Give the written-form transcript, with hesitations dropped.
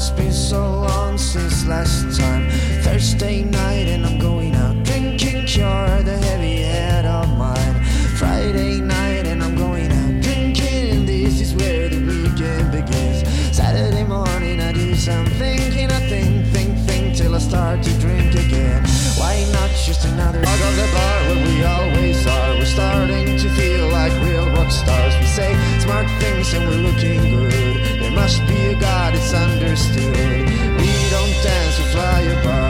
It's been so long since last time. Thursday night and I'm going out drinking Cure, the heavy head of mine. Friday night and I'm going out drinking, and this is where the weekend begins. Saturday morning I do some thinking, I think till I start to drink again. Why not just another dog of the bar where we always are? We're starting to feel like real rock stars. We say smart things and we're looking good. There must be a God, it's understood. We don't dance, we fly apart.